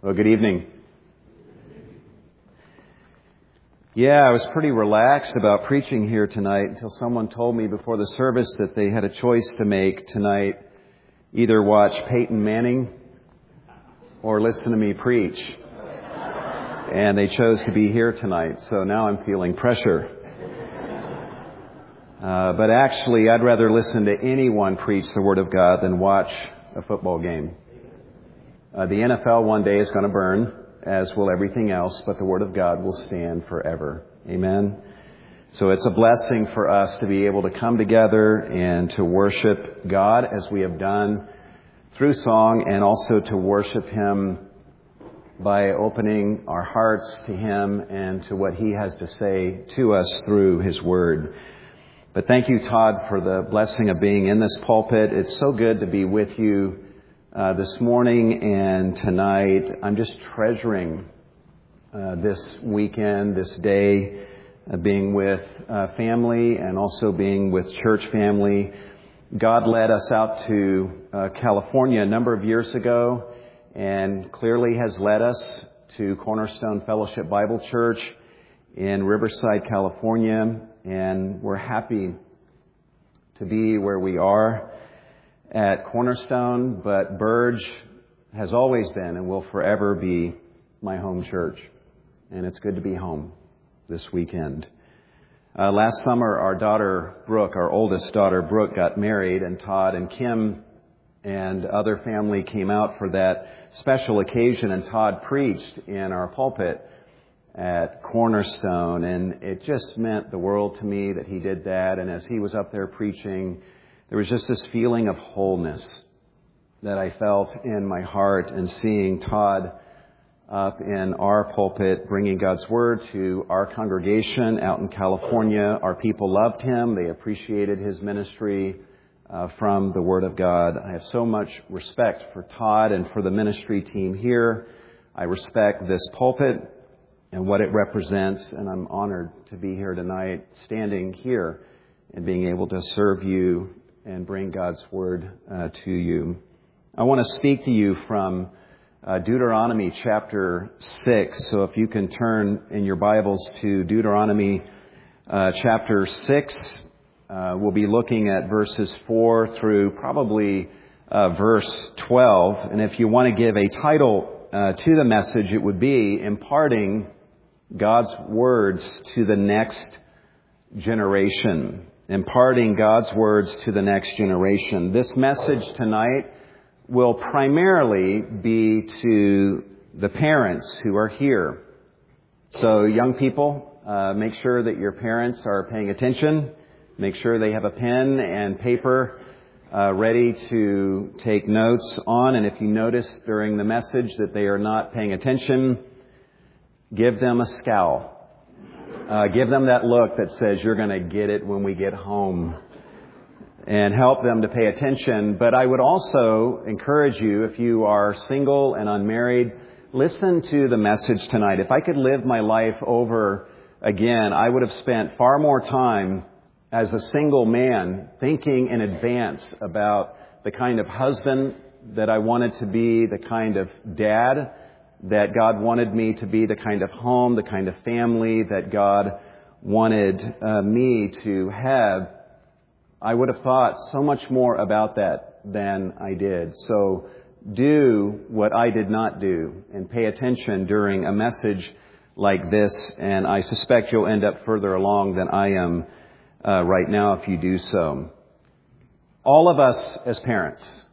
Well, good evening. Yeah, I was pretty relaxed about preaching here tonight until someone told me before the service that they had a choice to make tonight. Either watch Peyton Manning or listen to me preach. And they chose to be here tonight, so now I'm feeling pressure. But actually, I'd rather listen to anyone preach the Word of God than watch a football game. The NFL one day is going to burn, as will everything else, but the Word of God will stand forever. Amen? So it's a blessing for us to be able to come together and to worship God as we have done through song, and also to worship Him by opening our hearts to Him and to what He has to say to us through His Word. But thank you, Todd, for the blessing of being in this pulpit. It's so good to be with you this morning and tonight. I'm just treasuring this weekend, this day, being with family and also being with church family. God led us out to California a number of years ago and clearly has led us to Cornerstone Fellowship Bible Church in Riverside, California. And we're happy to be where we are at Cornerstone, but Burge has always been and will forever be my home church. And it's good to be home this weekend. Last summer, our daughter, Brooke, our oldest daughter, Brooke, got married, and Todd and Kim and other family came out for that special occasion, and Todd preached in our pulpit at Cornerstone, and it just meant the world to me that he did that. And as he was up there preaching, there was just this feeling of wholeness that I felt in my heart, and seeing Todd up in our pulpit bringing God's Word to our congregation out in California. Our people loved him. They appreciated his ministry from the Word of God. I have so much respect for Todd and for the ministry team here. I respect this pulpit and what it represents, and I'm honored to be here tonight, standing here and being able to serve you and bring God's Word to you. I want to speak to you from Deuteronomy chapter 6. So if you can turn in your Bibles to Deuteronomy chapter 6, we'll be looking at verses 4 through probably verse 12. And if you want to give a title to the message, it would be Imparting God's Words to the Next Generation. Imparting God's Words to the next generation. This message tonight will primarily be to the parents who are here. So young people, make sure that your parents are paying attention. Make sure they have a pen and paper ready to take notes on. And if you notice during the message that they are not paying attention, give them a scowl. Give them that look that says, you're going to get it when we get home. And help them to pay attention. But I would also encourage you, if you are single and unmarried, listen to the message tonight. If I could live my life over again, I would have spent far more time as a single man thinking in advance about the kind of husband that I wanted to be, the kind of dad that God wanted me to be, the kind of home, the kind of family that God wanted me to have. I would have thought so much more about that than I did. So do what I did not do and pay attention during a message like this, and I suspect you'll end up further along than I am right now if you do so. All of us as parents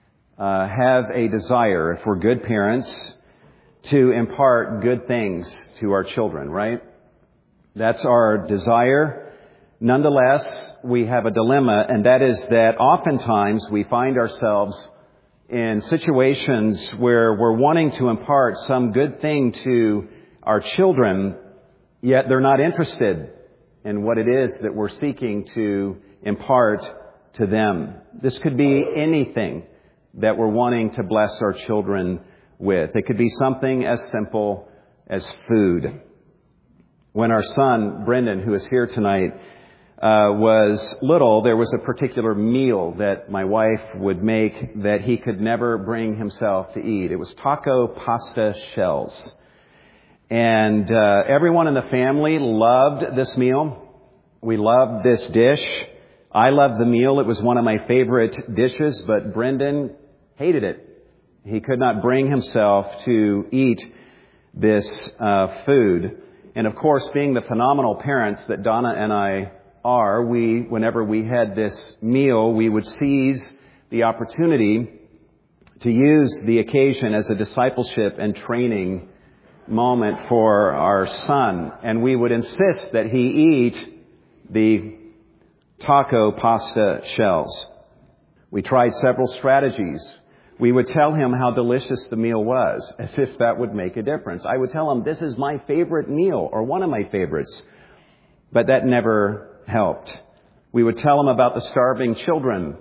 have a desire, if we're good parents, to impart good things to our children, right? That's our desire. Nonetheless, we have a dilemma, and that is that oftentimes we find ourselves in situations where we're wanting to impart some good thing to our children, yet they're not interested in what it is that we're seeking to impart to them. This could be anything that we're wanting to bless our children with. It could be something as simple as food. When our son, Brendan, who is here tonight, was little, there was a particular meal that my wife would make that he could never bring himself to eat. It was taco pasta shells. And everyone in the family loved this meal. We loved this dish. I loved the meal. It was one of my favorite dishes, but Brendan hated it. He could not bring himself to eat this food. And of course, being the phenomenal parents that Donna and I are, whenever we had this meal, we would seize the opportunity to use the occasion as a discipleship and training moment for our son. And we would insist that he eat the taco pasta shells. We tried several strategies. We would tell him how delicious the meal was, as if that would make a difference. I would tell him, this is my favorite meal, or one of my favorites. But that never helped. We would tell him about the starving children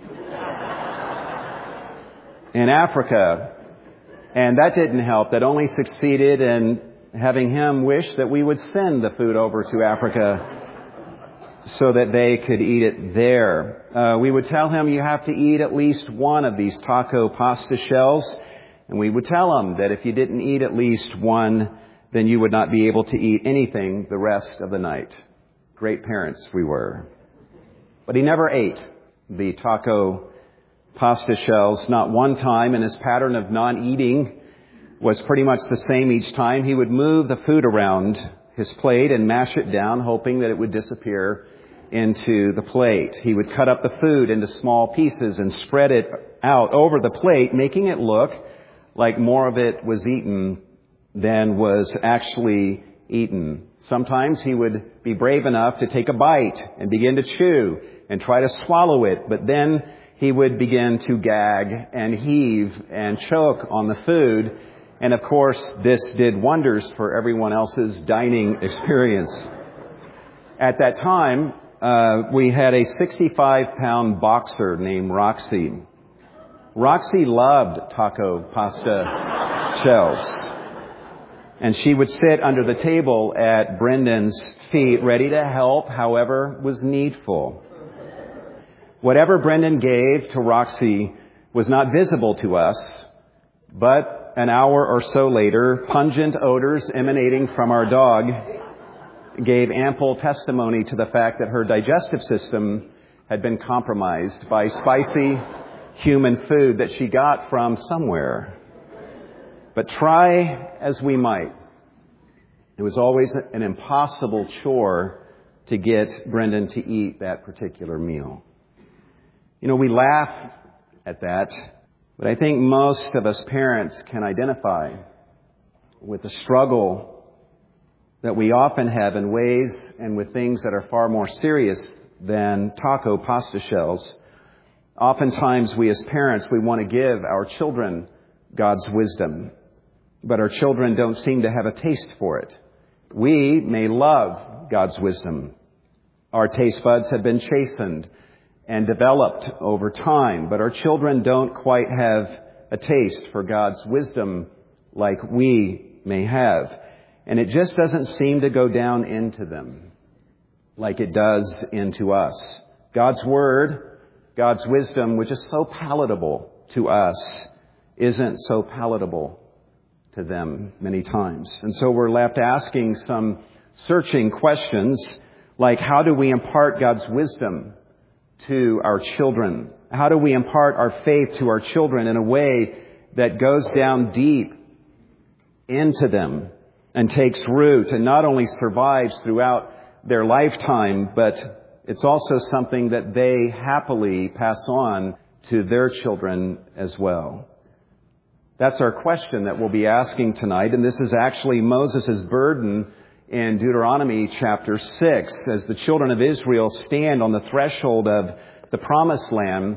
in Africa, and that didn't help. That only succeeded in having him wish that we would send the food over to Africa so that they could eat it there. We would tell him, you have to eat at least one of these taco pasta shells, and we would tell him that if you didn't eat at least one, then you would not be able to eat anything the rest of the night. Great parents we were. But he never ate the taco pasta shells, not one time, and his pattern of non-eating was pretty much the same each time. He would move the food around his plate and mash it down, hoping that it would disappear into the plate. He would cut up the food into small pieces and spread it out over the plate, making it look like more of it was eaten than was actually eaten. Sometimes he would be brave enough to take a bite and begin to chew and try to swallow it, but then he would begin to gag and heave and choke on the food. And of course, this did wonders for everyone else's dining experience. At that time, we had a 65-pound boxer named Roxy. Roxy loved taco pasta shells. And she would sit under the table at Brendan's feet, ready to help however was needful. Whatever Brendan gave to Roxy was not visible to us, but an hour or so later, pungent odors emanating from our dog gave ample testimony to the fact that her digestive system had been compromised by spicy human food that she got from somewhere. But try as we might, it was always an impossible chore to get Brendan to eat that particular meal. You know, we laugh at that, but I think most of us parents can identify with the struggle that we often have in ways and with things that are far more serious than taco pasta shells. Oftentimes we as parents, we want to give our children God's wisdom, but our children don't seem to have a taste for it. We may love God's wisdom. Our taste buds have been chastened and developed over time, but our children don't quite have a taste for God's wisdom like we may have. And it just doesn't seem to go down into them like it does into us. God's Word, God's wisdom, which is so palatable to us, isn't so palatable to them many times. And so we're left asking some searching questions like, how do we impart God's wisdom to our children? How do we impart our faith to our children in a way that goes down deep into them and takes root and not only survives throughout their lifetime, but it's also something that they happily pass on to their children as well? That's our question that we'll be asking tonight, and this is actually Moses' burden in Deuteronomy chapter 6. As the children of Israel stand on the threshold of the Promised Land,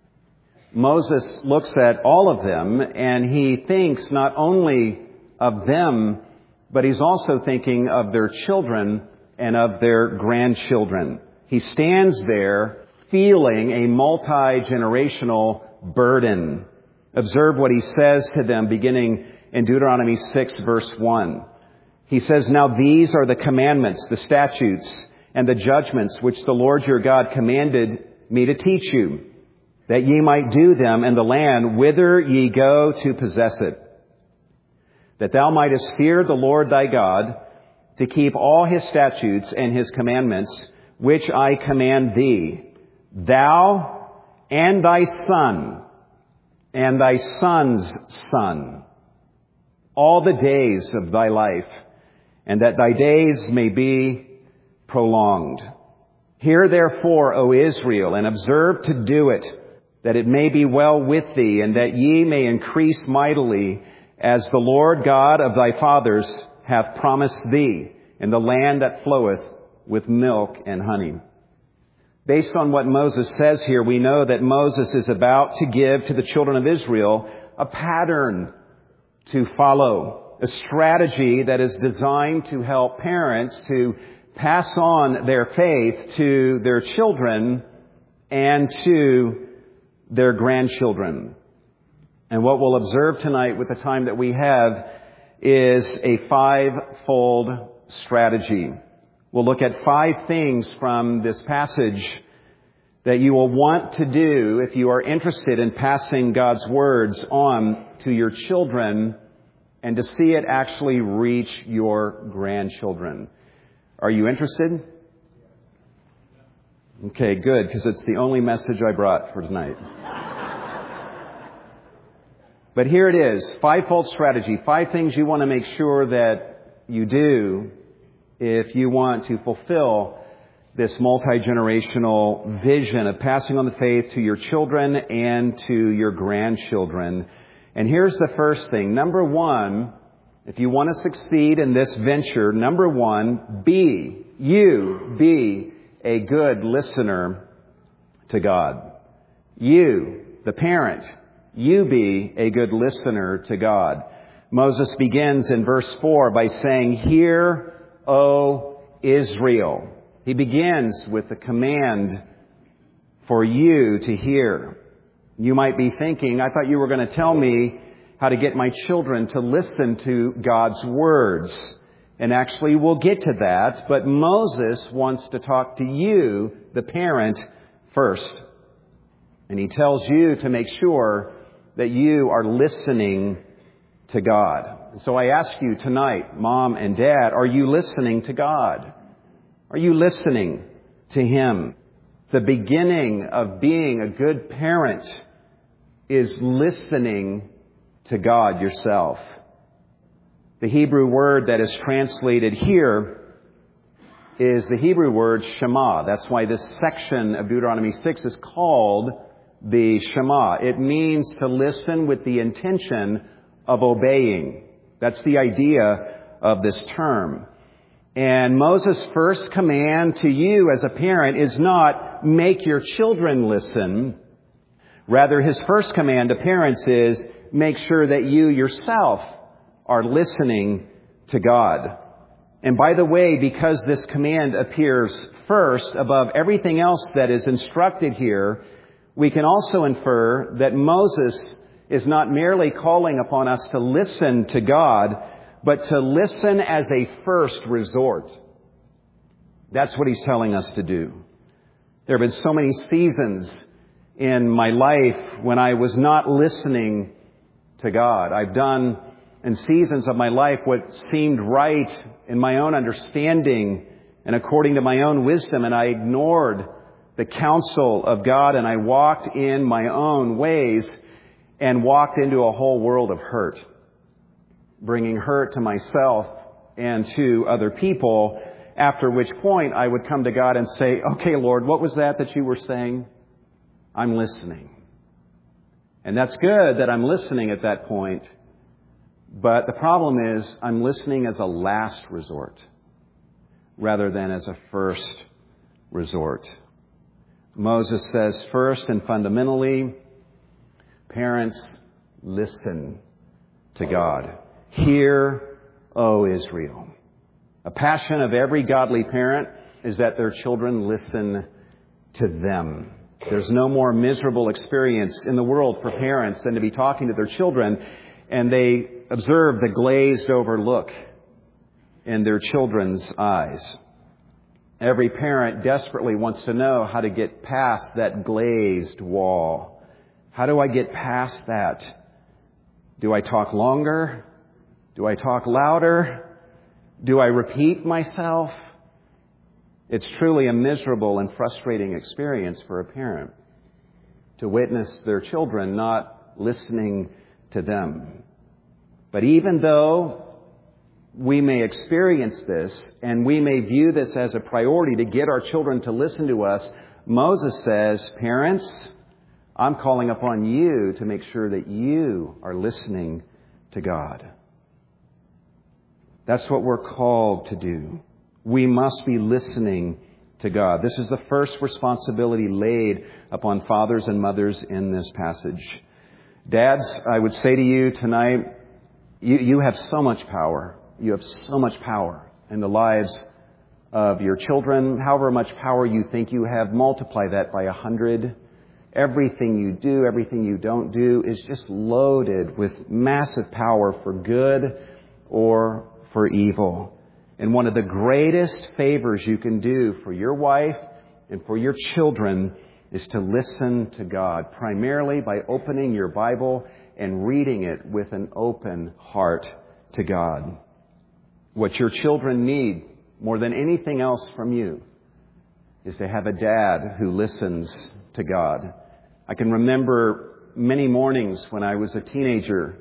Moses looks at all of them, and he thinks not only of them, but he's also thinking of their children and of their grandchildren. He stands there feeling a multi-generational burden. Observe what he says to them beginning in Deuteronomy 6 verse 1. He says, "Now these are the commandments, the statutes, and the judgments which the Lord your God commanded me to teach you, that ye might do them in the land whither ye go to possess it, that thou mightest fear the Lord thy God, to keep all his statutes and his commandments, which I command thee, thou and thy son, and thy son's son, all the days of thy life, and that thy days may be prolonged. Hear therefore, O Israel, and observe to do it, that it may be well with thee, and that ye may increase mightily, as the Lord God of thy fathers hath promised thee, in the land that floweth with milk and honey. Based on what Moses says here, we know that Moses is about to give to the children of Israel a pattern to follow, a strategy that is designed to help parents to pass on their faith to their children and to their grandchildren. And what we'll observe tonight with the time that we have is a five-fold strategy. We'll look at 5 things from this passage that you will want to do if you are interested in passing God's words on to your children and to see it actually reach your grandchildren. Are you interested? Okay, good, because it's the only message I brought for tonight. But here it is, 5-fold strategy, 5 things you want to make sure that you do if you want to fulfill this multi-generational vision of passing on the faith to your children and to your grandchildren. And here's the first thing. Number 1, if you want to succeed in this venture, number 1, be a good listener to God. You, the parent, you be a good listener to God. Moses begins in verse 4 by saying, "Hear, O Israel." He begins with the command for you to hear. You might be thinking, I thought you were going to tell me how to get my children to listen to God's words. And actually, we'll get to that. But Moses wants to talk to you, the parent, first. And he tells you to make sure that you are listening to God. So I ask you tonight, Mom and Dad, are you listening to God? Are you listening to Him? The beginning of being a good parent is listening to God yourself. The Hebrew word that is translated here is the Hebrew word Shema. That's why this section of Deuteronomy 6 is called the Shema. It means to listen with the intention of obeying. That's the idea of this term. And Moses' first command to you as a parent is not make your children listen. Rather, his first command to parents is make sure that you yourself are listening to God. And by the way, because this command appears first above everything else that is instructed here, we can also infer that Moses is not merely calling upon us to listen to God, but to listen as a first resort. That's what he's telling us to do. There have been so many seasons in my life when I was not listening to God. I've done in seasons of my life what seemed right in my own understanding and according to my own wisdom, and I ignored the counsel of God, and I walked in my own ways and walked into a whole world of hurt, bringing hurt to myself and to other people, after which point I would come to God and say, okay, Lord, what was that you were saying? I'm listening. And that's good that I'm listening at that point. But the problem is I'm listening as a last resort rather than as a first resort. Moses says first and fundamentally, parents, listen to God. Hear, O Israel. A passion of every godly parent is that their children listen to them. There's no more miserable experience in the world for parents than to be talking to their children and they observe the glazed over look in their children's eyes. Every parent desperately wants to know how to get past that glazed wall. How do I get past that? Do I talk longer? Do I talk louder? Do I repeat myself? It's truly a miserable and frustrating experience for a parent to witness their children not listening to them. But even though we may experience this and we may view this as a priority to get our children to listen to us, Moses says, parents, I'm calling upon you to make sure that you are listening to God. That's what we're called to do. We must be listening to God. This is the first responsibility laid upon fathers and mothers in this passage. Dads, I would say to you tonight, you have so much power. You have so much power in the lives of your children. However much power you think you have, multiply that by 100. Everything you do, everything you don't do is just loaded with massive power for good or for evil. And one of the greatest favors you can do for your wife and for your children is to listen to God, primarily by opening your Bible and reading it with an open heart to God. What your children need more than anything else from you is to have a dad who listens to God. I can remember many mornings when I was a teenager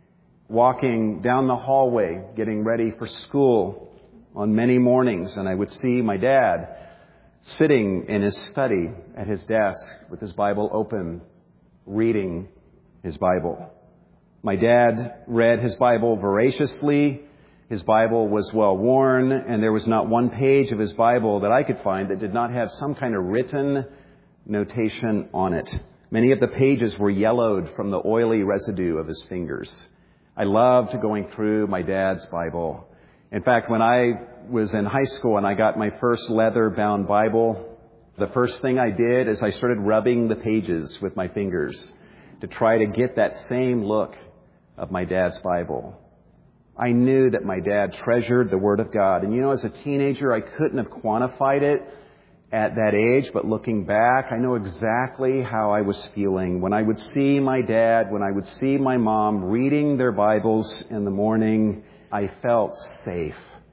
walking down the hallway, getting ready for school on many mornings, and I would see my dad sitting in his study at his desk with his Bible open, reading his Bible. My dad read his Bible voraciously. His Bible was well worn, and there was not one page of his Bible that I could find that did not have some kind of written notation on it. Many of the pages were yellowed from the oily residue of his fingers. I loved going through my dad's Bible. In fact, when I was in high school and I got my first leather-bound Bible, the first thing I did is I started rubbing the pages with my fingers to try to get that same look of my dad's Bible. I knew that my dad treasured the Word of God. And as a teenager, I couldn't have quantified it at that age, but looking back, I know exactly how I was feeling when I would see my dad, when I would see my mom reading their Bibles in the morning. I felt safe.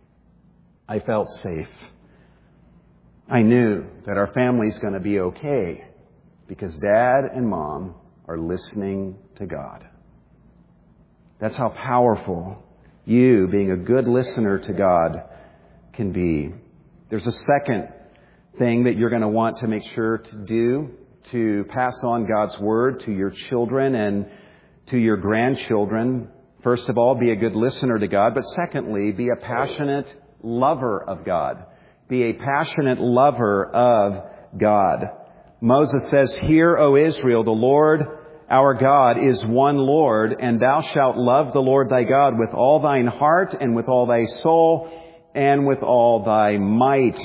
I felt safe. I knew that our family's going to be okay because Dad and Mom are listening to God. That's how powerful you, being a good listener to God, can be. There's a second thing that you're going to want to make sure to do to pass on God's Word to your children and to your grandchildren. First of all, be a good listener to God. But secondly, be a passionate lover of God. Be a passionate lover of God. Moses says, "Hear, O Israel, the Lord our God is one Lord, and thou shalt love the Lord thy God with all thine heart and with all thy soul and with all thy might."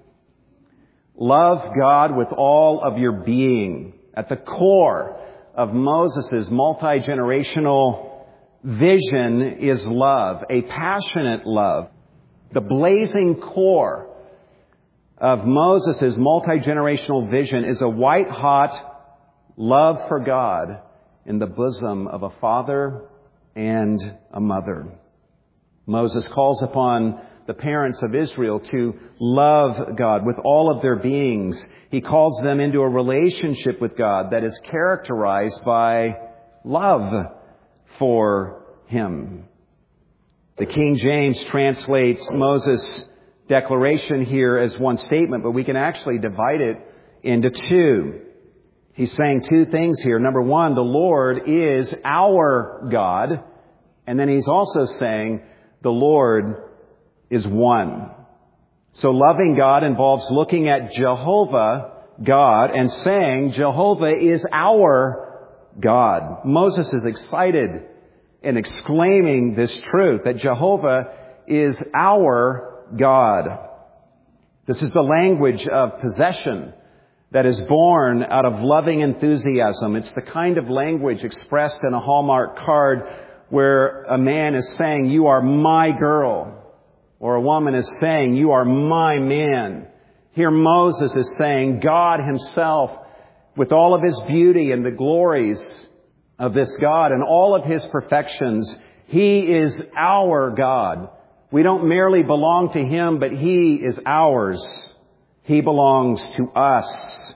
Love God with all of your being. At the core of Moses' multi-generational vision is love, a passionate love. The blazing core of Moses' multi-generational vision is a white-hot love for God in the bosom of a father and a mother. Moses calls upon the parents of Israel to love God with all of their beings. He calls them into a relationship with God that is characterized by love for Him. The King James translates Moses' declaration here as one statement, but we can actually divide it into two. He's saying two things here. Number one, the Lord is our God. And then he's also saying the Lord is one. So loving God involves looking at Jehovah, God, and saying Jehovah is our God. Moses is excited in exclaiming this truth, that Jehovah is our God. This is the language of possession that is born out of loving enthusiasm. It's the kind of language expressed in a Hallmark card where a man is saying, "You are my girl," or a woman is saying, "You are my man." Here Moses is saying God himself, with all of his beauty and the glories of this God and all of his perfections, he is our God. We don't merely belong to him, but he is ours. He belongs to us.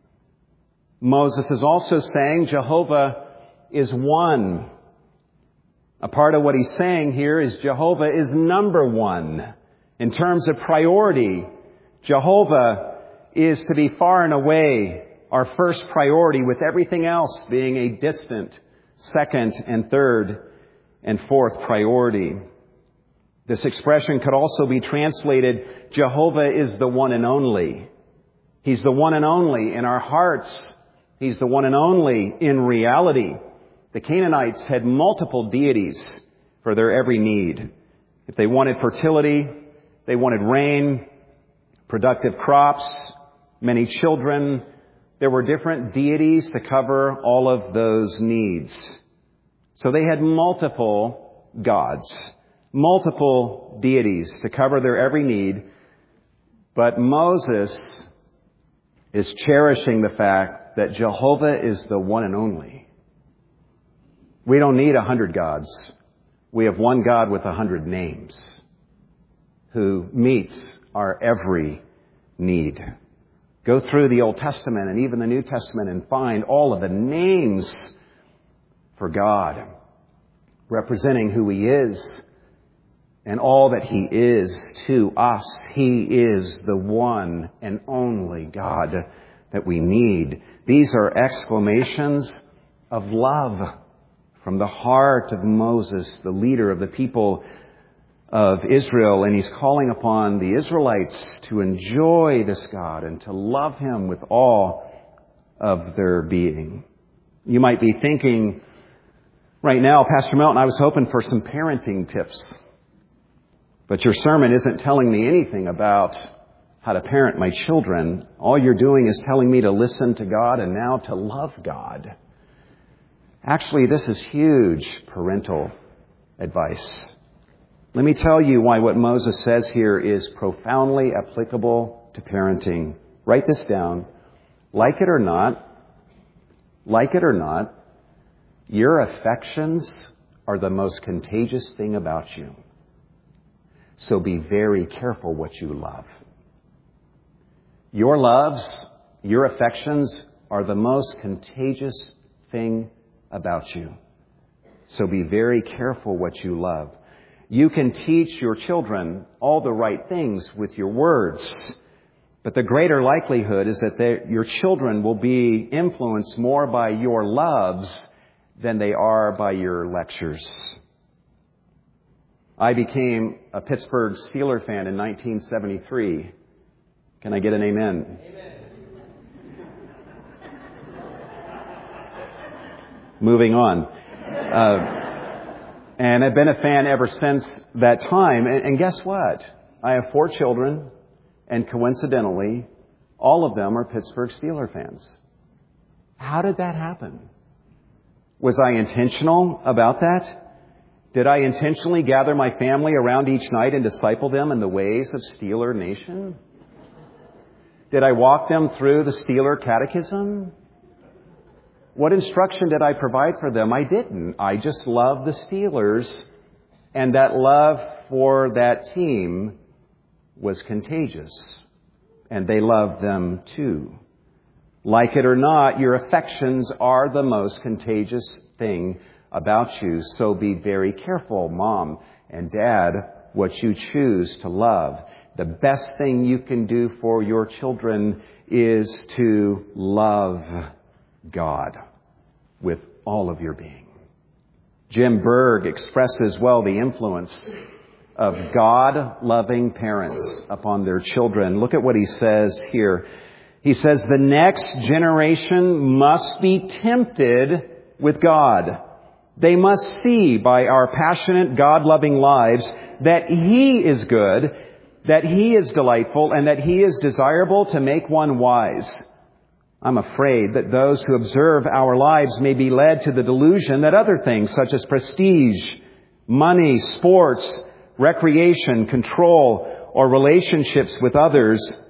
Moses is also saying Jehovah is one. A part of what he's saying here is Jehovah is number one. In terms of priority, Jehovah is to be far and away our first priority, with everything else being a distant second and third and fourth priority. This expression could also be translated, Jehovah is the one and only. He's the one and only in our hearts. He's the one and only in reality. The Canaanites had multiple deities for their every need. If they wanted fertility, they wanted rain, productive crops, many children. There were different deities to cover all of those needs. So they had multiple gods, multiple deities to cover their every need. But Moses is cherishing the fact that Jehovah is the one and only. We don't need 100 gods. We have one God with 100 names who meets our every need. Go through the Old Testament and even the New Testament and find all of the names for God, representing who he is and all that he is to us. He is the one and only God that we need. These are exclamations of love from the heart of Moses, the leader of the people of Israel, and he's calling upon the Israelites to enjoy this God and to love him with all of their being. You might be thinking right now, Pastor Milton, I was hoping for some parenting tips, but your sermon isn't telling me anything about how to parent my children. All you're doing is telling me to listen to God and now to love God. Actually, this is huge parental advice. Let me tell you why what Moses says here is profoundly applicable to parenting. Write this down. Like it or not, your affections are the most contagious thing about you. So be very careful what you love. Your loves, your affections are the most contagious thing about you. So be very careful what you love. You can teach your children all the right things with your words, but the greater likelihood is that your children will be influenced more by your loves than they are by your lectures. I became a Pittsburgh Steelers fan in 1973. Can I get an amen? Amen. Moving on. And I've been a fan ever since that time. And guess what? I have 4 children, and coincidentally, all of them are Pittsburgh Steelers fans. How did that happen? Was I intentional about that? Did I intentionally gather my family around each night and disciple them in the ways of Steeler Nation? Did I walk them through the Steeler Catechism? What instruction did I provide for them? I didn't. I just loved the Steelers, and that love for that team was contagious, and they loved them too. Like it or not, your affections are the most contagious thing about you. So be very careful, Mom and Dad, what you choose to love. The best thing you can do for your children is to love God with all of your being. Jim Berg expresses well the influence of God-loving parents upon their children. Look at what he says here. He says, the next generation must be tempted with God. They must see by our passionate, God-loving lives that He is good, that He is delightful, and that He is desirable to make one wise. I'm afraid that those who observe our lives may be led to the delusion that other things such as prestige, money, sports, recreation, control, or relationships with others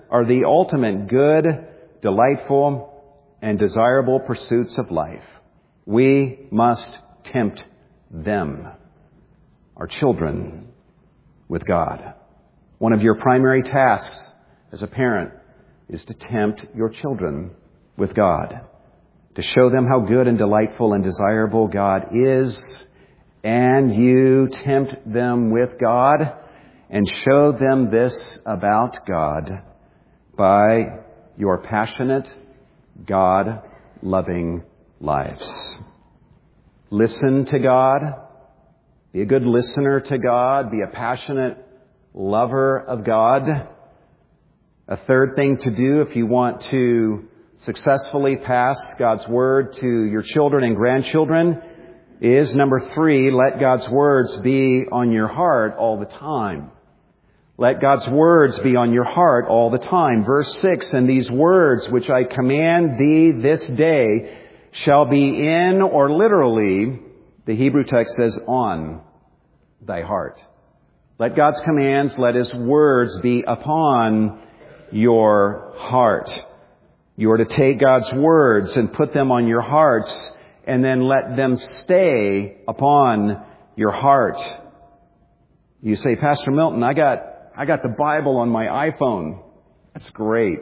are the ultimate good, delightful, and desirable pursuits of life. We must tempt them, our children, with God. One of your primary tasks as a parent is to tempt your children with God, to show them how good and delightful and desirable God is, and you tempt them with God and show them this about God by your passionate, God-loving lives. Listen to God. Be a good listener to God. Be a passionate lover of God. A third thing to do if you want to successfully pass God's Word to your children and grandchildren is, number 3, let God's words be on your heart all the time. Let God's words be on your heart all the time. Verse 6, and these words which I command thee this day shall be in, or literally, the Hebrew text says on thy heart. Let God's commands, let His words be upon your heart. You are to take God's words and put them on your hearts and then let them stay upon your heart. You say, Pastor Milton, I got the Bible on my iPhone. That's great.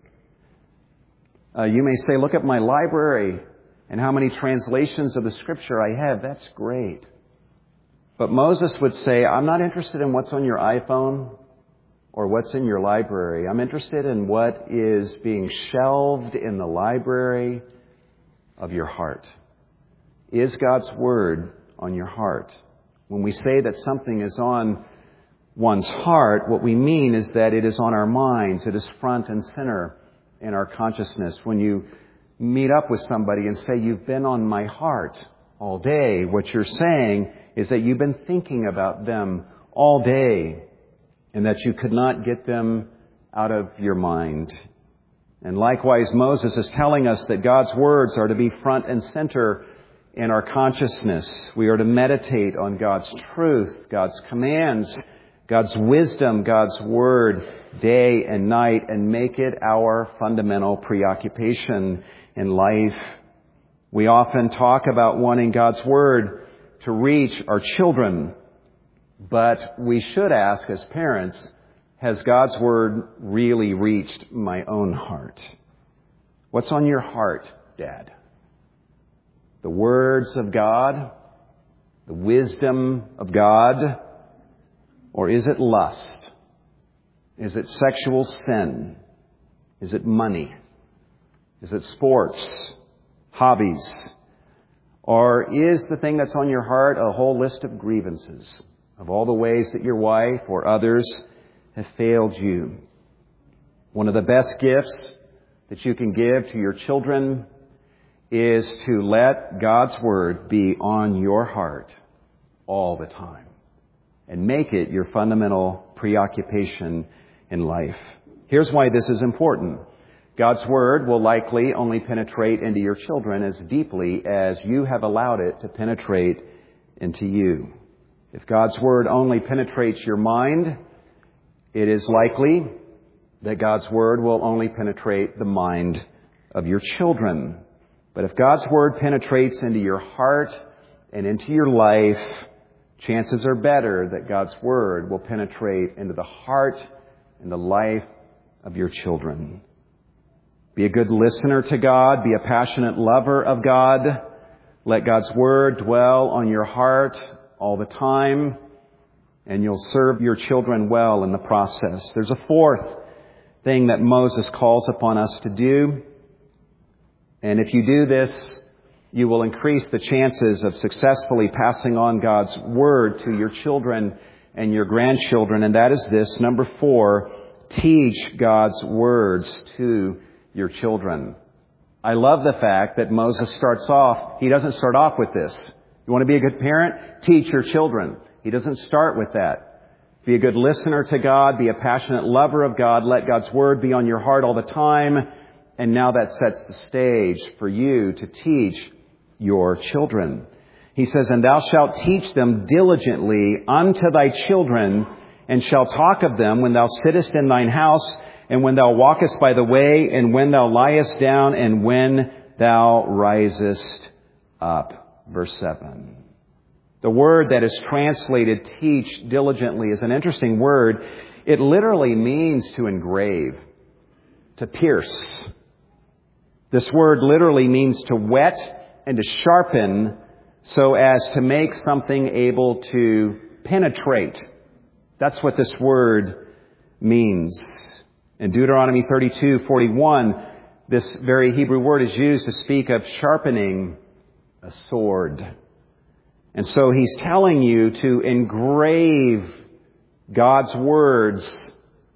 You may say, look at my library and how many translations of the Scripture I have. That's great. But Moses would say, I'm not interested in what's on your iPhone or what's in your library. I'm interested in what is being shelved in the library of your heart. Is God's Word on your heart? When we say that something is on one's heart, what we mean is that it is on our minds. It is front and center in our consciousness. When you meet up with somebody and say, you've been on my heart all day, what you're saying is that you've been thinking about them all day and that you could not get them out of your mind. And likewise, Moses is telling us that God's words are to be front and center in our consciousness. We are to meditate on God's truth, God's commands, God's wisdom, God's word day and night, and make it our fundamental preoccupation in life. We often talk about wanting God's word to reach our children, but we should ask as parents, has God's word really reached my own heart? What's on your heart, Dad? The words of God? The wisdom of God? Or is it lust? Is it sexual sin? Is it money? Is it sports? Hobbies? Or is the thing that's on your heart a whole list of grievances of all the ways that your wife or others have failed you? One of the best gifts that you can give to your children is to let God's Word be on your heart all the time and make it your fundamental preoccupation in life. Here's why this is important. God's Word will likely only penetrate into your children as deeply as you have allowed it to penetrate into you. If God's Word only penetrates your mind, it is likely that God's Word will only penetrate the mind of your children. But if God's Word penetrates into your heart and into your life, chances are better that God's Word will penetrate into the heart and the life of your children. Be a good listener to God. Be a passionate lover of God. Let God's Word dwell on your heart all the time, and you'll serve your children well in the process. There's a fourth thing that Moses calls upon us to do. And if you do this, you will increase the chances of successfully passing on God's Word to your children and your grandchildren. And that is this, number 4, teach God's words to your children. I love the fact that Moses he doesn't start off with this. You want to be a good parent? Teach your children. He doesn't start with that. Be a good listener to God. Be a passionate lover of God. Let God's Word be on your heart all the time. And now that sets the stage for you to teach your children. He says, and thou shalt teach them diligently unto thy children, and shalt talk of them when thou sittest in thine house, and when thou walkest by the way, and when thou liest down, and when thou risest up. Verse 7. The word that is translated teach diligently is an interesting word. It literally means to engrave, to pierce. This word literally means to whet and to sharpen so as to make something able to penetrate. That's what this word means. In Deuteronomy 32:41, this very Hebrew word is used to speak of sharpening a sword. And so he's telling you to engrave God's words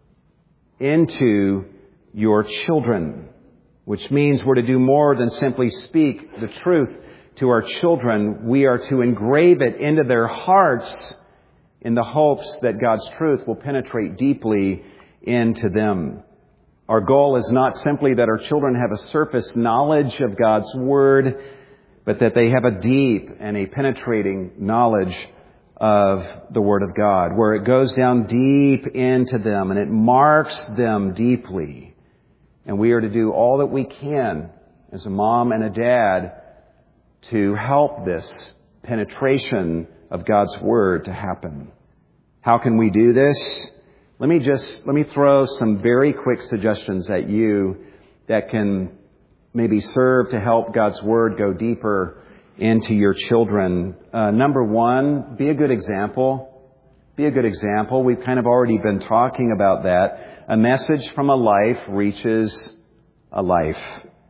into your children, which means we're to do more than simply speak the truth to our children. We are to engrave it into their hearts in the hopes that God's truth will penetrate deeply into them. Our goal is not simply that our children have a surface knowledge of God's Word, but that they have a deep and a penetrating knowledge of the Word of God, where it goes down deep into them and it marks them deeply. And we are to do all that we can as a mom and a dad to help this penetration of God's Word to happen. How can we do this? Let me throw some very quick suggestions at you that can maybe serve to help God's Word go deeper into your children. Number one, be a good example. Be a good example. We've kind of already been talking about that. A message from a life reaches a life.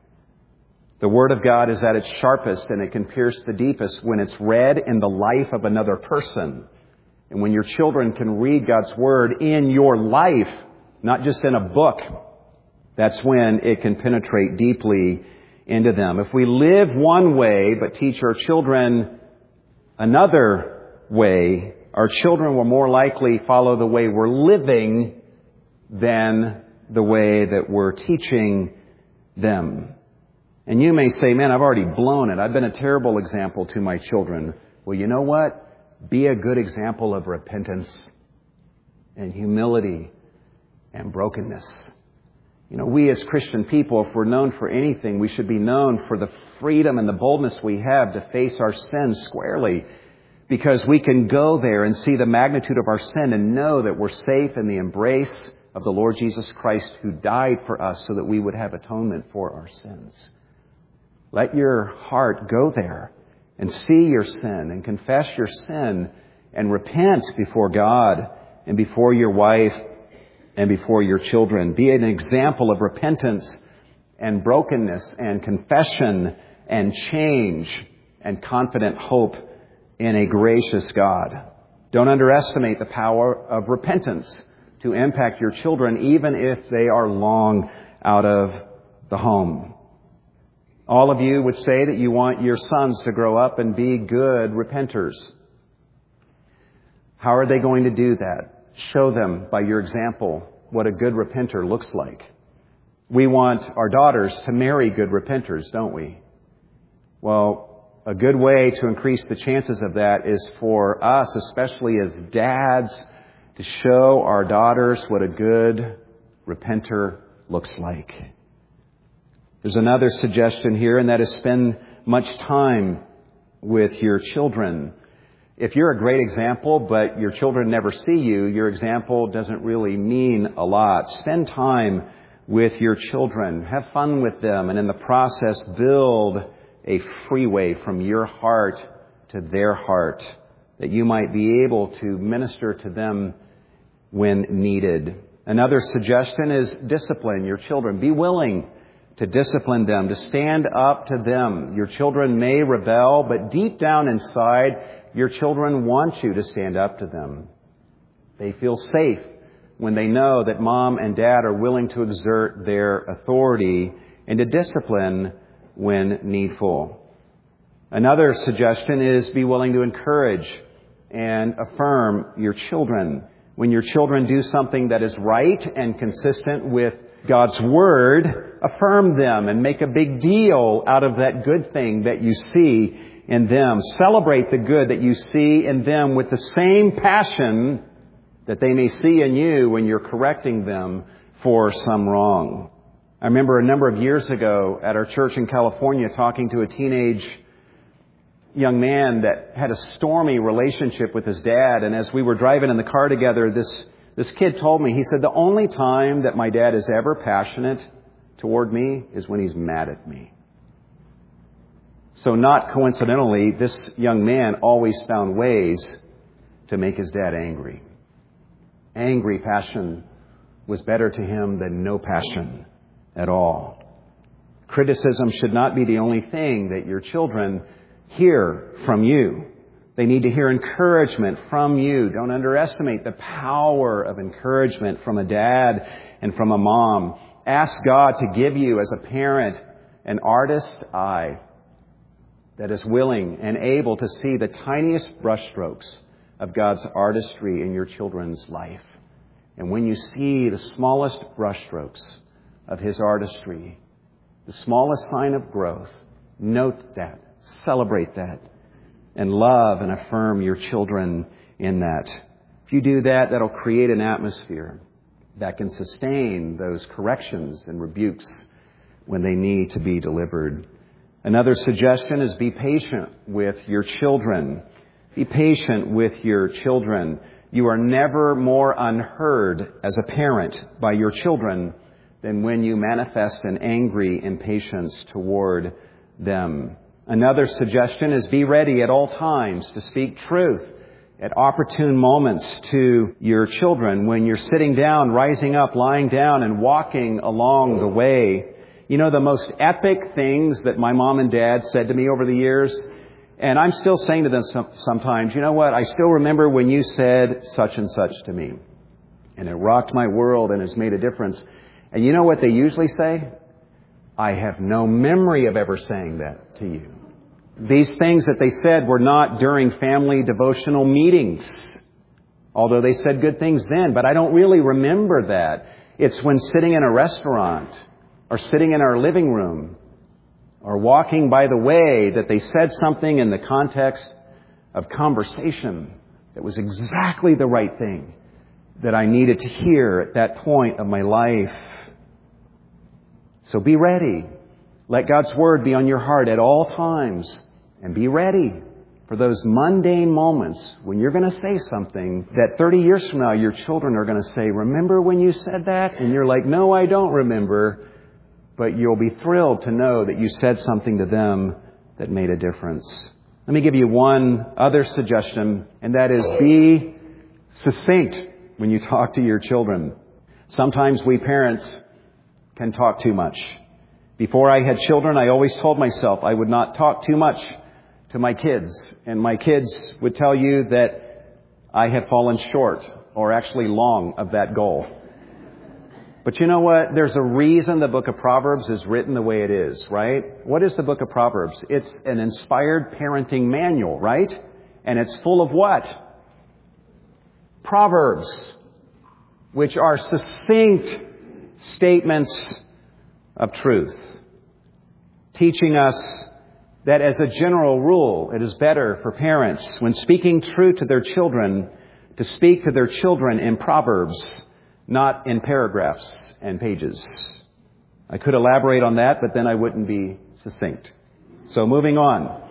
The Word of God is at its sharpest and it can pierce the deepest when it's read in the life of another person. And when your children can read God's Word in your life, not just in a book, that's when it can penetrate deeply into them. If we live one way but teach our children another way, our children will more likely follow the way we're living than the way that we're teaching them. And you may say, man, I've already blown it. I've been a terrible example to my children. Well, you know what? Be a good example of repentance and humility and brokenness. You know, we as Christian people, if we're known for anything, we should be known for the freedom and the boldness we have to face our sins squarely, because we can go there and see the magnitude of our sin and know that we're safe in the embrace of the Lord Jesus Christ, who died for us so that we would have atonement for our sins. Let your heart go there and see your sin and confess your sin and repent before God and before your wife and before your children. Be an example of repentance and brokenness and confession and change and confident hope in a gracious God. Don't underestimate the power of repentance to impact your children, even if they are long out of the home. All of you would say that you want your sons to grow up and be good repenters. How are they going to do that? Show them by your example what a good repenter looks like. We want our daughters to marry good repenters, don't we? Well, a good way to increase the chances of that is for us, especially as dads, to show our daughters what a good repenter looks like. There's another suggestion here, and that is spend much time with your children. If you're a great example, but your children never see you, your example doesn't really mean a lot. Spend time with your children. Have fun with them, and in the process, build a freeway from your heart to their heart, that you might be able to minister to them when needed. Another suggestion is discipline your children. Be willing to discipline them, to stand up to them. Your children may rebel, but deep down inside, your children want you to stand up to them. They feel safe when they know that mom and dad are willing to exert their authority and to discipline when needful. Another suggestion is be willing to encourage and affirm your children. When your children do something that is right and consistent with God's Word, affirm them and make a big deal out of that good thing that you see in them. Celebrate the good that you see in them with the same passion that they may see in you when you're correcting them for some wrong. I remember a number of years ago at our church in California talking to a teenage young man that had a stormy relationship with his dad. And as we were driving in the car together, this kid told me, he said, the only time that my dad is ever passionate toward me is when he's mad at me. So not coincidentally, this young man always found ways to make his dad angry. Angry passion was better to him than no passion at all. Criticism should not be the only thing that your children hear from you. They need to hear encouragement from you. Don't underestimate the power of encouragement from a dad and from a mom. Ask God to give you, as a parent, an artist's eye that is willing and able to see the tiniest brushstrokes of God's artistry in your children's life. And when you see the smallest brushstrokes of His artistry, the smallest sign of growth, note that, celebrate that, and love and affirm your children in that. If you do that, that'll create an atmosphere that can sustain those corrections and rebukes when they need to be delivered. Another suggestion is be patient with your children. Be patient with your children. You are never more unheard as a parent by your children than when you manifest an angry impatience toward them. Another suggestion is be ready at all times to speak truth at opportune moments to your children when you're sitting down, rising up, lying down, and walking along the way. You know, the most epic things that my mom and dad said to me over the years, and I'm still saying to them sometimes, you know what, I still remember when you said such and such to me. And it rocked my world and has made a difference. And you know what they usually say? I have no memory of ever saying that to you. These things that they said were not during family devotional meetings, although they said good things then, but I don't really remember that. It's when sitting in a restaurant or sitting in our living room or walking by the way that they said something in the context of conversation that was exactly the right thing that I needed to hear at that point of my life. So be ready. Let God's Word be on your heart at all times. And be ready for those mundane moments when you're going to say something that 30 years from now your children are going to say, remember when you said that? And you're like, no, I don't remember. But you'll be thrilled to know that you said something to them that made a difference. Let me give you one other suggestion, and that is be succinct when you talk to your children. Sometimes we parents can talk too much. Before I had children, I always told myself I would not talk too much to my kids. And my kids would tell you that I have fallen short, or actually long, of that goal. But you know what? There's a reason the book of Proverbs is written the way it is, right? What is the book of Proverbs? It's an inspired parenting manual, right? And it's full of what? Proverbs, which are succinct statements of truth, teaching us that as a general rule, it is better for parents, when speaking truth to their children, to speak to their children in Proverbs, not in paragraphs and pages. I could elaborate on that, but then I wouldn't be succinct. So moving on.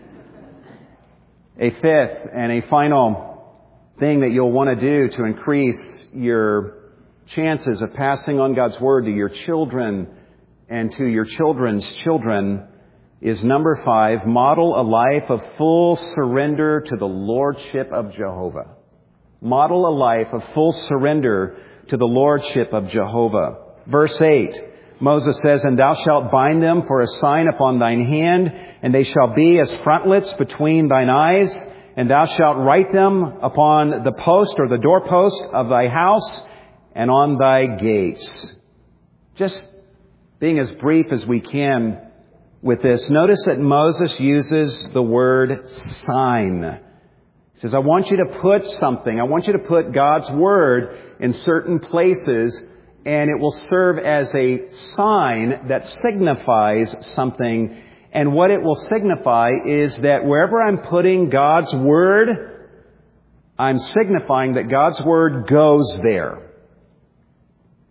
A fifth and a final thing that you'll want to do to increase your chances of passing on God's Word to your children and to your children's children is number 5, model a life of full surrender to the Lordship of Jehovah. Model a life of full surrender to the Lordship of Jehovah. Verse 8, Moses says, and thou shalt bind them for a sign upon thine hand, and they shall be as frontlets between thine eyes, and thou shalt write them upon the post or the doorpost of thy house and on thy gates. Just being as brief as we can with this, notice that Moses uses the word sign. He says, I want you to put something. I want you to put God's Word in certain places, and it will serve as a sign that signifies something. And what it will signify is that wherever I'm putting God's Word, I'm signifying that God's Word goes there.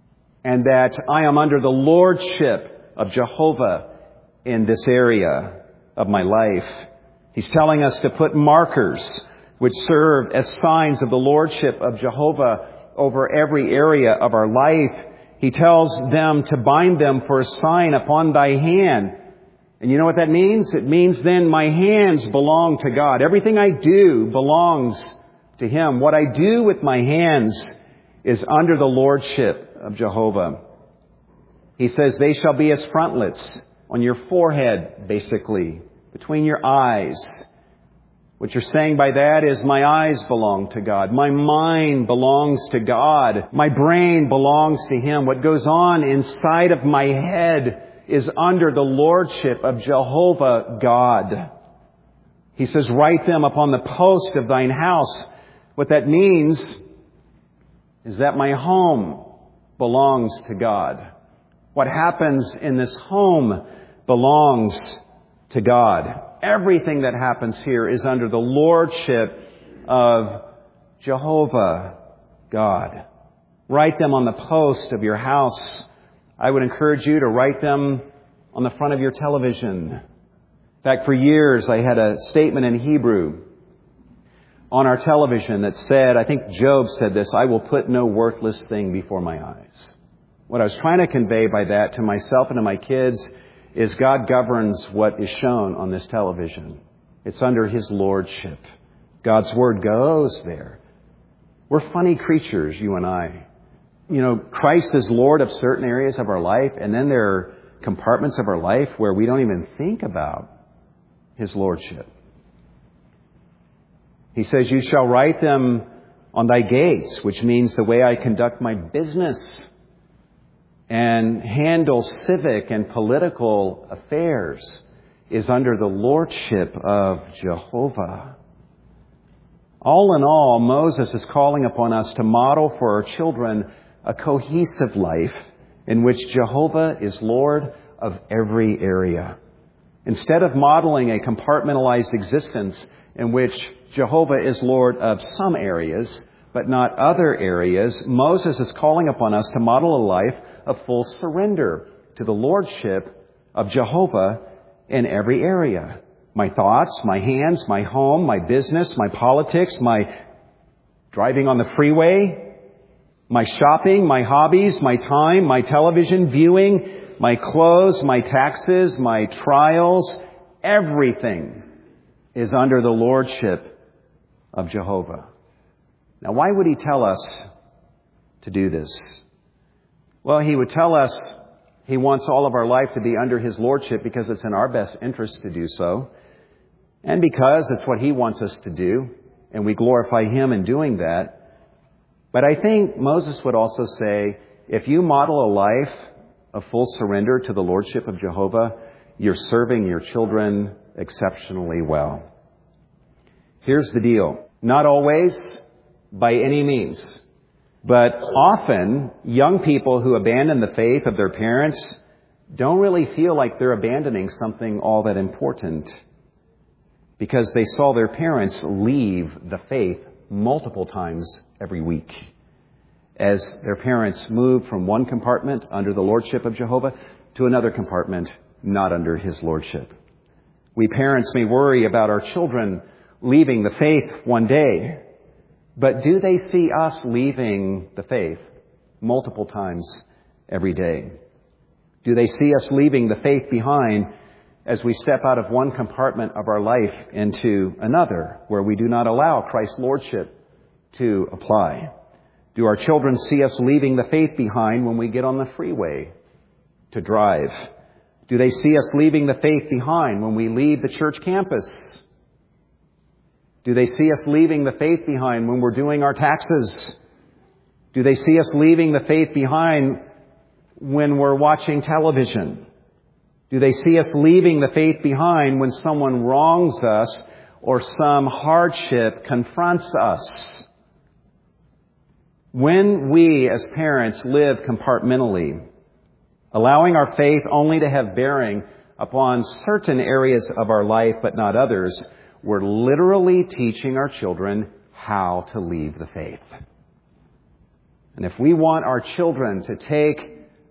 and that I am under the lordship of Jehovah in this area of my life. He's telling us to put markers which serve as signs of the lordship of Jehovah over every area of our life. He tells them to bind them for a sign upon thy hand. And you know what that means? It means then my hands belong to God. Everything I do belongs to Him. What I do with my hands is under the lordship of Jehovah. He says they shall be as frontlets on your forehead, basically, between your eyes. What you're saying by that is my eyes belong to God. My mind belongs to God. My brain belongs to Him. What goes on inside of my head is under the lordship of Jehovah God. He says, write them upon the post of thine house. What that means is that my home belongs to God. What happens in this home belongs to God. Everything that happens here is under the lordship of Jehovah God. Write them on the post of your house. I would encourage you to write them on the front of your television. In fact, for years I had a statement in Hebrew on our television that said, I think Job said this, I will put no worthless thing before my eyes. What I was trying to convey by that to myself and to my kids is God governs what is shown on this television. It's under His lordship. God's Word goes there. We're funny creatures, you and I. You know, Christ is Lord of certain areas of our life, and then there are compartments of our life where we don't even think about His lordship. He says, you shall write them on thy gates, which means the way I conduct my business and handle civic and political affairs is under the lordship of Jehovah. All in all, Moses is calling upon us to model for our children a cohesive life in which Jehovah is Lord of every area. Instead of modeling a compartmentalized existence in which Jehovah is Lord of some areas, but not other areas, Moses is calling upon us to model a life of full surrender to the lordship of Jehovah in every area. My thoughts, my hands, my home, my business, my politics, my driving on the freeway, my shopping, my hobbies, my time, my television viewing, my clothes, my taxes, my trials, everything is under the lordship of Jehovah. Now, why would He tell us to do this? Well, He would tell us He wants all of our life to be under His lordship because it's in our best interest to do so, and because it's what He wants us to do, and we glorify Him in doing that. But I think Moses would also say, if you model a life of full surrender to the lordship of Jehovah, you're serving your children exceptionally well. Here's the deal. Not always, by any means. But often, young people who abandon the faith of their parents don't really feel like they're abandoning something all that important, because they saw their parents leave the faith multiple times every week as their parents moved from one compartment under the lordship of Jehovah to another compartment not under His lordship. We parents may worry about our children leaving the faith one day, but do they see us leaving the faith multiple times every day? Do they see us leaving the faith behind as we step out of one compartment of our life into another, where we do not allow Christ's lordship to apply? Do our children see us leaving the faith behind when we get on the freeway to drive? Do they see us leaving the faith behind when we leave the church campus? Do they see us leaving the faith behind when we're doing our taxes? Do they see us leaving the faith behind when we're watching television? Do they see us leaving the faith behind when someone wrongs us or some hardship confronts us? When we as parents live compartmentally, allowing our faith only to have bearing upon certain areas of our life but not others, we're literally teaching our children how to leave the faith. And if we want our children to take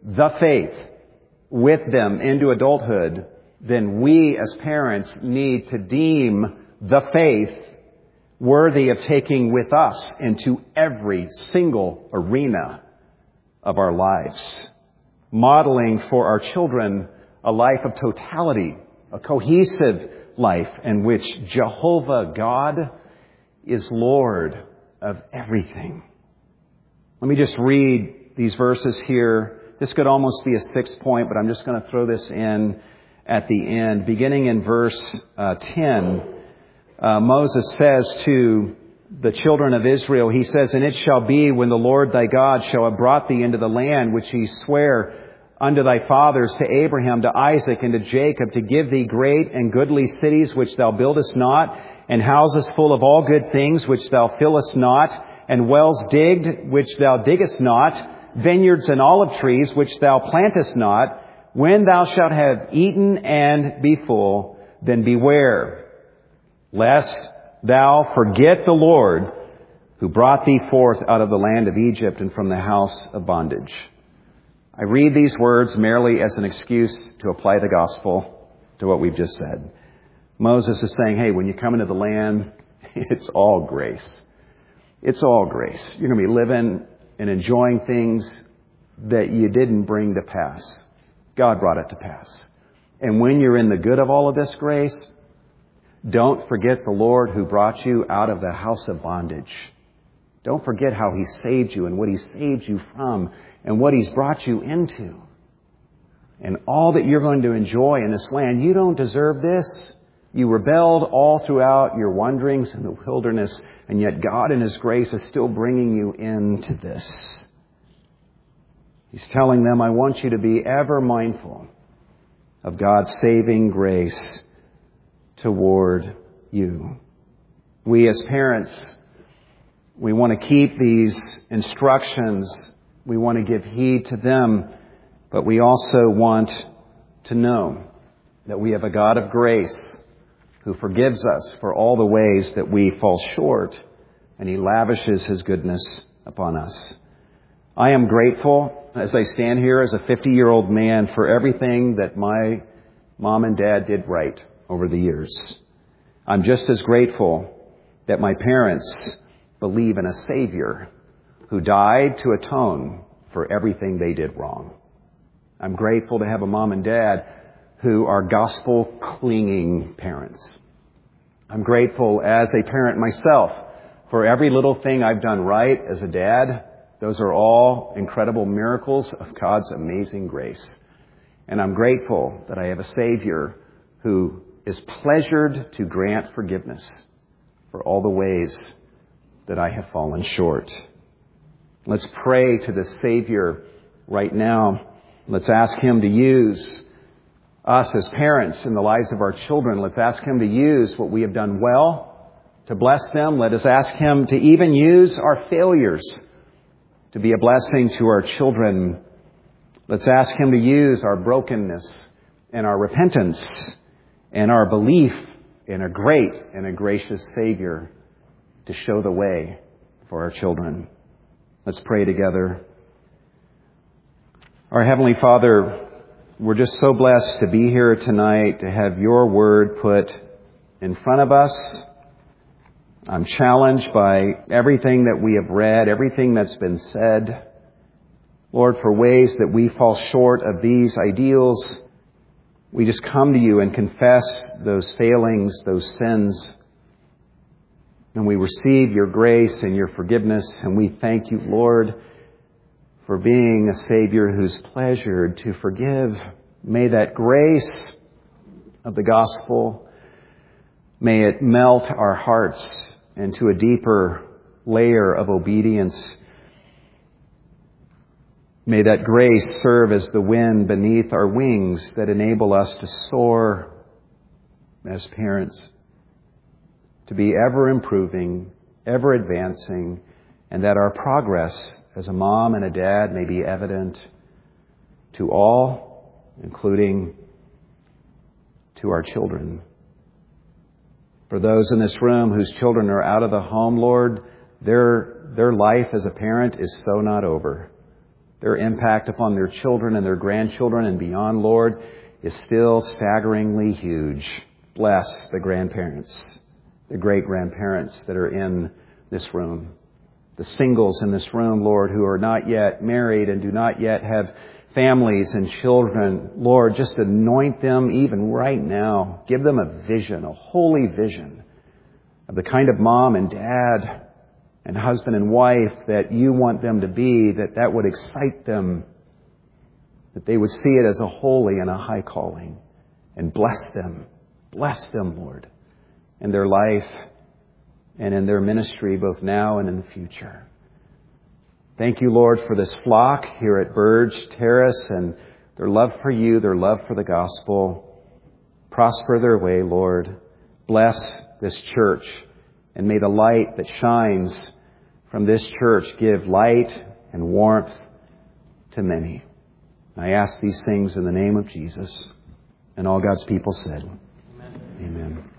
the faith with them into adulthood, then we as parents need to deem the faith worthy of taking with us into every single arena of our lives, modeling for our children a life of totality, a cohesive life in which Jehovah God is Lord of everything. Let me just read these verses here. This could almost be a sixth point, but I'm just going to throw this in at the end. Beginning in verse 10, Moses says to the children of Israel, he says, "And it shall be when the Lord thy God shall have brought thee into the land which he sware unto thy fathers, to Abraham, to Isaac, and to Jacob, to give thee great and goodly cities which thou buildest not, and houses full of all good things which thou fillest not, and wells digged which thou diggest not, vineyards and olive trees which thou plantest not. When thou shalt have eaten and be full, then beware, lest thou forget the Lord who brought thee forth out of the land of Egypt and from the house of bondage." I read these words merely as an excuse to apply the gospel to what we've just said. Moses is saying, hey, when you come into the land, it's all grace. It's all grace. You're going to be living and enjoying things that you didn't bring to pass. God brought it to pass. And when you're in the good of all of this grace, don't forget the Lord who brought you out of the house of bondage. Don't forget how He saved you and what He saved you from and what He's brought you into. And all that you're going to enjoy in this land, you don't deserve this. You rebelled all throughout your wanderings in the wilderness, and yet God in His grace is still bringing you into this. He's telling them, I want you to be ever mindful of God's saving grace toward you. We as parents, we want to keep these instructions. We want to give heed to them, but we also want to know that we have a God of grace who forgives us for all the ways that we fall short, and He lavishes His goodness upon us. I am grateful as I stand here as a 50-year-old man for everything that my mom and dad did right over the years. I'm just as grateful that my parents believe in a Savior who died to atone for everything they did wrong. I'm grateful to have a mom and dad who are gospel-clinging parents. I'm grateful as a parent myself for every little thing I've done right as a dad. Those are all incredible miracles of God's amazing grace. And I'm grateful that I have a Savior who is pleasured to grant forgiveness for all the ways that I have fallen short. Let's pray to the Savior right now. Let's ask Him to use us as parents in the lives of our children. Let's ask Him to use what we have done well to bless them. Let us ask Him to even use our failures to be a blessing to our children. Let's ask Him to use our brokenness and our repentance and our belief in a great and a gracious Savior to show the way for our children. Let's pray together. Our Heavenly Father, we're just so blessed to be here tonight, to have Your Word put in front of us. I'm challenged by everything that we have read, everything that's been said. Lord, for ways that we fall short of these ideals, we just come to You and confess those failings, those sins. And we receive Your grace and Your forgiveness. And we thank You, Lord, for being a Savior who's pleasured to forgive. May that grace of the gospel, may it melt our hearts into a deeper layer of obedience. May that grace serve as the wind beneath our wings that enable us to soar as parents, to be ever improving, ever advancing, and that our progress as a mom and a dad may be evident to all, including to our children. For those in this room whose children are out of the home, Lord, their life as a parent is so not over. their impact upon their children and their grandchildren and beyond, Lord, is still staggeringly huge. Bless the grandparents, the great-grandparents that are in this room. The singles in this room, Lord, who are not yet married and do not yet have families and children. Lord, just anoint them even right now. Give them a vision, a holy vision of the kind of mom and dad and husband and wife that you want them to be, that would excite them, that they would see it as a holy and a high calling. And bless them. Bless them, Lord, in their life and in their ministry, both now and in the future. Thank you, Lord, for this flock here at Burge Terrace and their love for you, their love for the gospel. Prosper their way, Lord. Bless this church, and may the light that shines from this church give light and warmth to many. I ask these things in the name of Jesus. And all God's people said, Amen. Amen.